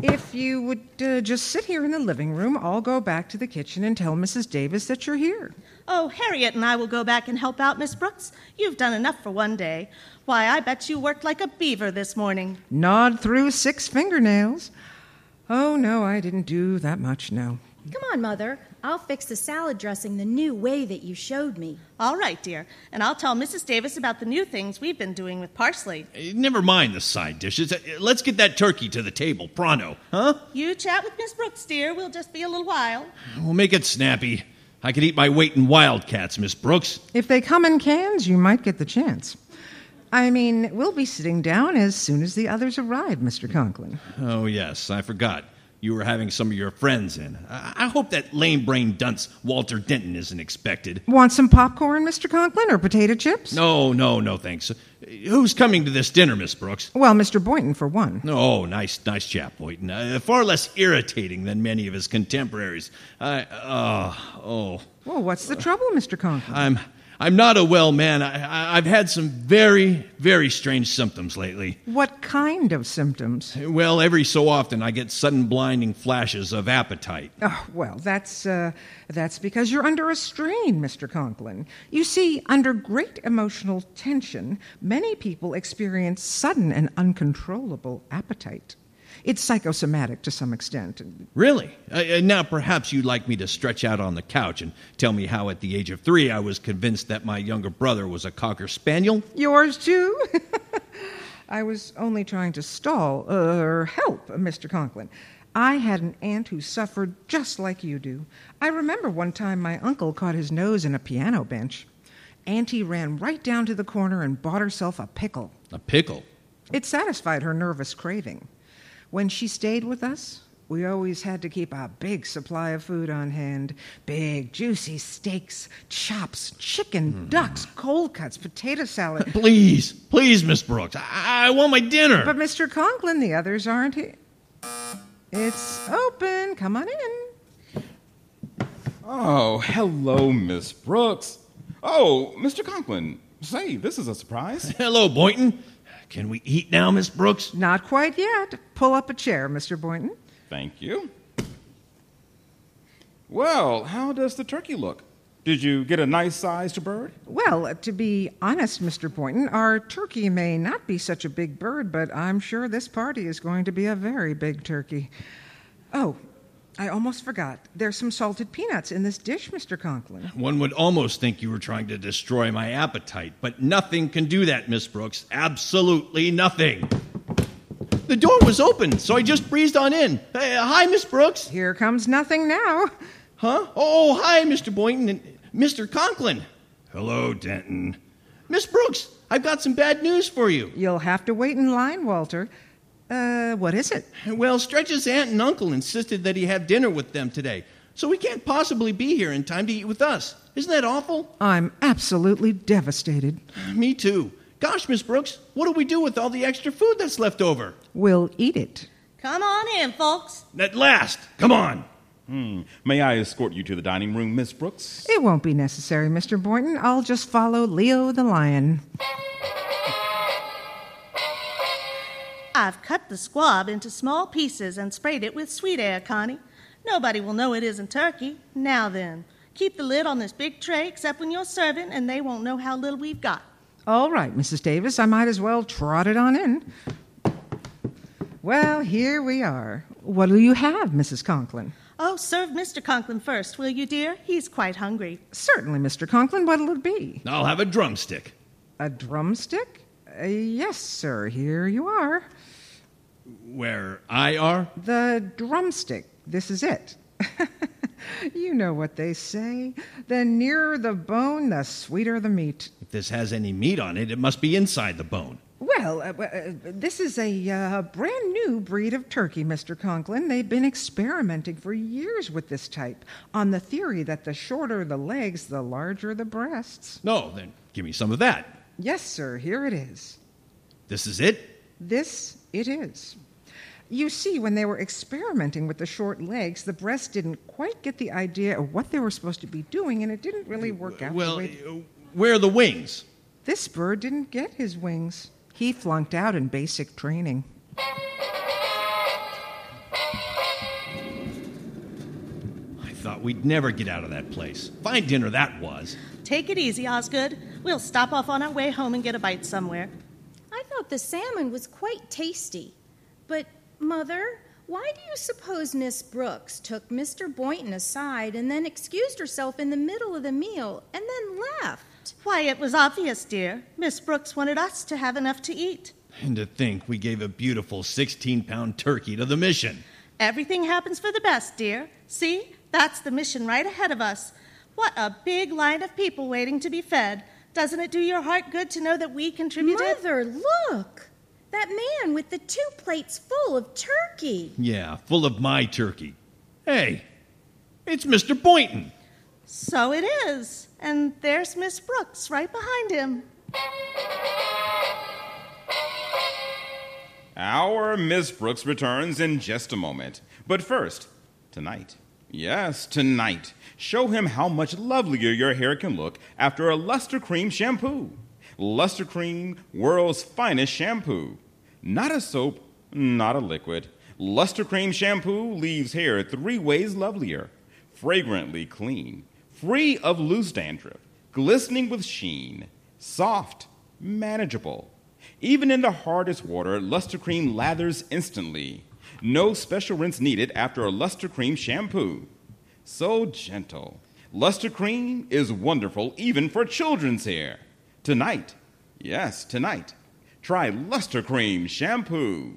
If you would uh, just sit here in the living room, I'll go back to the kitchen and tell Missus Davis that you're here. Oh, Harriet and I will go back and help out, Miss Brooks. You've done enough for one day. Why, I bet you worked like a beaver this morning. Gnawed through six fingernails. Oh, no, I didn't do that much, no. Come on, Mother. I'll fix the salad dressing the new way that you showed me. All right, dear. And I'll tell Missus Davis about the new things we've been doing with parsley. Eh, Never mind the side dishes. Eh, Let's get that turkey to the table, pronto, huh? You chat with Miss Brooks, dear. We'll just be a little while. We'll make it snappy. I could eat my weight in wildcats, Miss Brooks. If they come in cans, you might get the chance. I mean, we'll be sitting down as soon as the others arrive, Mister Conklin. Oh, yes, I forgot. You were having some of your friends in. I, I hope that lame-brained dunce Walter Denton isn't expected. Want some popcorn, Mister Conklin, or potato chips? No, no, no, thanks. Who's coming to this dinner, Miss Brooks? Well, Mister Boynton, for one. Oh, nice, nice chap, Boynton. Uh, far less irritating than many of his contemporaries. I, uh, oh, Well, what's the trouble, Mister Conklin? I'm, I'm not a well man. I, I, I've had some very, very strange symptoms lately. What kind of symptoms? Well, every so often I get sudden blinding flashes of appetite. Oh, well, that's uh, that's because you're under a strain, Mister Conklin. You see, under great emotional tension, many people experience sudden and uncontrollable appetite. It's psychosomatic to some extent. Really? Uh, uh, now, perhaps you'd like me to stretch out on the couch and tell me how at the age of three I was convinced that my younger brother was a Cocker Spaniel? Yours, too? I was only trying to stall, uh, or help, uh, Mister Conklin. I had an aunt who suffered just like you do. I remember one time my uncle caught his nose in a piano bench. Auntie ran right down to the corner and bought herself a pickle. A pickle? It satisfied her nervous craving. When she stayed with us, we always had to keep a big supply of food on hand. Big, juicy steaks, chops, chicken, mm. ducks, cold cuts, potato salad. Please, please, Miss Brooks. I, I want my dinner. But Mister Conklin, the others aren't here. It's open. Come on in. Oh, hello, Miss Brooks. Oh, Mister Conklin. Say, this is a surprise. Hello, Boynton. Can we eat now, Miss Brooks? Not quite yet. Pull up a chair, Mister Boynton. Thank you. Well, how does the turkey look? Did you get a nice-sized bird? Well, uh, to be honest, Mister Boynton, our turkey may not be such a big bird, but I'm sure this party is going to be a very big turkey. Oh, I almost forgot. There's some salted peanuts in this dish, Mister Conklin. One would almost think you were trying to destroy my appetite, but nothing can do that, Miss Brooks. Absolutely nothing. The door was open, so I just breezed on in. Hey, uh, hi, Miss Brooks. Here comes nothing now. Huh? Oh, hi, Mister Boynton and Mister Conklin. Hello, Denton. Miss Brooks, I've got some bad news for you. You'll have to wait in line, Walter. Uh, what is it? Well, Stretch's aunt and uncle insisted that he have dinner with them today, so he can't possibly be here in time to eat with us. Isn't that awful? I'm absolutely devastated. Me too. Gosh, Miss Brooks, what do we do with all the extra food that's left over? We'll eat it. Come on in, folks. At last. Come on. Hmm. May I escort you to the dining room, Miss Brooks? It won't be necessary, Mister Boynton. I'll just follow Leo the lion. I've cut the squab into small pieces and sprayed it with sweet air, Connie. Nobody will know it isn't turkey. Now then, keep the lid on this big tray except when you're serving, and they won't know how little we've got. All right, Missus Davis, I might as well trot it on in. Well, here we are. What'll you have, Missus Conklin? Oh, serve Mister Conklin first, will you, dear? He's quite hungry. Certainly, Mister Conklin. What'll it be? I'll have a drumstick. A drumstick? Uh, yes, sir. Here you are. Where I are? The drumstick. This is it. You know what they say. The nearer the bone, the sweeter the meat. If this has any meat on it, it must be inside the bone. Well, uh, uh, this is a uh, brand new breed of turkey, Mister Conklin. They've been experimenting for years with this type on the theory that the shorter the legs, the larger the breasts. No, then give me some of that. Yes, sir. Here it is. This is it? This it is. You see, when they were experimenting with the short legs, the breasts didn't quite get the idea of what they were supposed to be doing, and it didn't really work out. Well, the way... uh, where are the wings? This bird didn't get his wings. He flunked out in basic training. thought we'd never get out of that place. Fine dinner that was. Take it easy, Osgood. We'll stop off on our way home and get a bite somewhere. I thought the salmon was quite tasty. But, Mother, why do you suppose Miss Brooks took Mister Boynton aside and then excused herself in the middle of the meal and then left? Why, it was obvious, dear. Miss Brooks wanted us to have enough to eat. And to think we gave a beautiful sixteen-pound turkey to the mission. Everything happens for the best, dear. See? That's the mission right ahead of us. What a big line of people waiting to be fed. Doesn't it do your heart good to know that we contributed? Mother, look! That man with the two plates full of turkey. Yeah, full of my turkey. Hey, it's Mister Boynton. So it is. And there's Miss Brooks right behind him. Our Miss Brooks returns in just a moment. But first, tonight. Yes, tonight. Show him how much lovelier your hair can look after a Luster Cream shampoo. Luster Cream, world's finest shampoo. Not a soap, not a liquid. Luster Cream shampoo leaves hair three ways lovelier. Fragrantly clean, free of loose dandruff, glistening with sheen, soft, manageable. Even in the hardest water, Luster Cream lathers instantly. No special rinse needed after a Luster Cream shampoo. So gentle. Luster Cream is wonderful even for children's hair. Tonight, yes, tonight, try Luster Cream shampoo.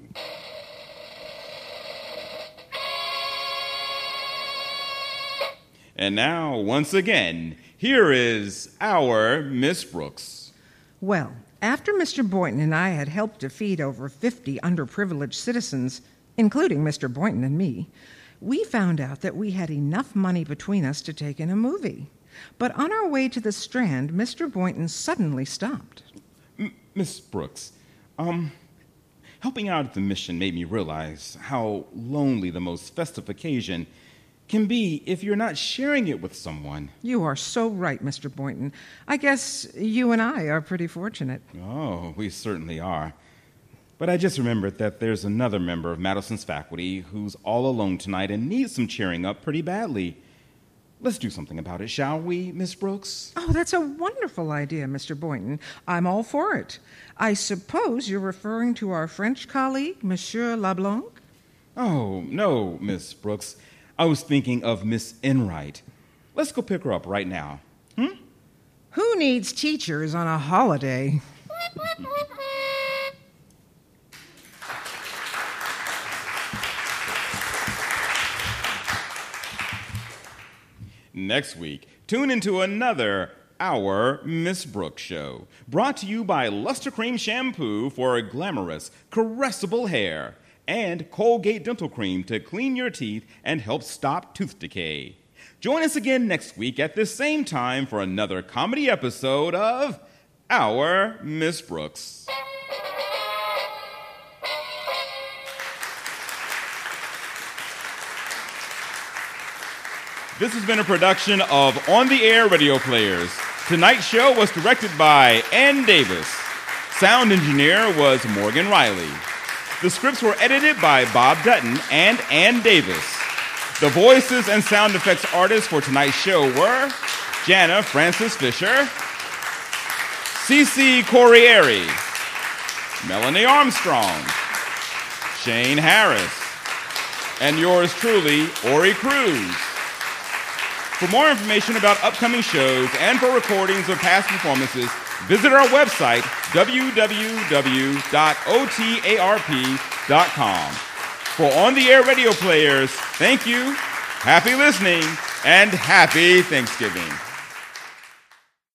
And now, once again, here is our Miss Brooks. Well, after Mister Boynton and I had helped to feed over fifty underprivileged citizens, including Mister Boynton and me, we found out that we had enough money between us to take in a movie. But on our way to the Strand, Mister Boynton suddenly stopped. M- Miss Brooks, um, helping out at the mission made me realize how lonely the most festive occasion can be if you're not sharing it with someone. You are so right, Mister Boynton. I guess you and I are pretty fortunate. Oh, we certainly are. But I just remembered that there's another member of Madison's faculty who's all alone tonight and needs some cheering up pretty badly. Let's do something about it, shall we, Miss Brooks? Oh, that's a wonderful idea, Mister Boynton. I'm all for it. I suppose you're referring to our French colleague, Monsieur Leblanc? Oh, no, Miss Brooks. I was thinking of Miss Enright. Let's go pick her up right now. Hmm? Who needs teachers on a holiday? Next week, tune into another Our Miss Brooks show, brought to you by Luster Cream Shampoo for glamorous, caressable hair, and Colgate Dental Cream to clean your teeth and help stop tooth decay. Join us again next week at this same time for another comedy episode of Our Miss Brooks. This has been a production of On the Air Radio Players. Tonight's show was directed by Ann Davis. Sound engineer was Morgan Riley. The scripts were edited by Bob Dutton and Ann Davis. The voices and sound effects artists for tonight's show were Jana Francis Fisher, Cece Corriere, Melanie Armstrong, Shane Harris, and yours truly, Ori Cruz. For more information about upcoming shows and for recordings of past performances, visit our website, w w w dot o t a r p dot com. For On the Air Radio Players, thank you, happy listening, and happy Thanksgiving.